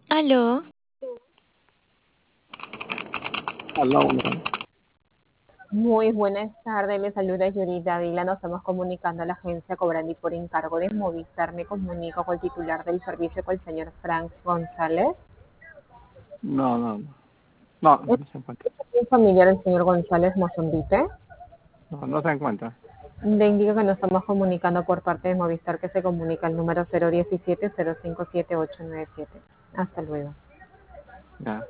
Aló, Aló, ¿no? Muy buenas tardes, le saluda Yuri Dávila. Nos estamos comunicando a la agencia Cobrandi por encargo de Movistar. Me comunico con el titular del servicio, con el señor Frank González. No, no, no. No, ¿Es no se encuentra. un familiar del señor González Mozambique? No, no se encuentra. Le indico que nos estamos comunicando por parte de Movistar, que se comunica al número 017-057-897. Hasta luego. Ya.